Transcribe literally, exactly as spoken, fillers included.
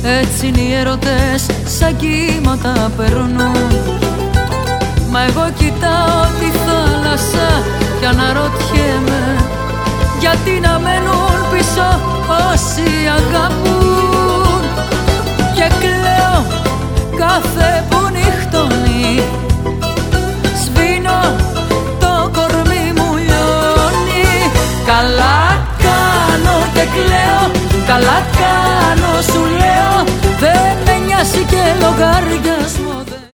Έτσι είναι οι έρωτες σαν κύματα περνούν. Μα εγώ κοιτάω τη θάλασσα κι αναρωτιέμαι γιατί να μένουν πίσω όσοι αγαπούν. Και κλαίω κάθε που νυχτώνει, σβήνω το κορμί μου λιώνει. Καλά κάνω και κλαίω, καλά κάνω σου λέω, δεν με νοιάζει και λογάρια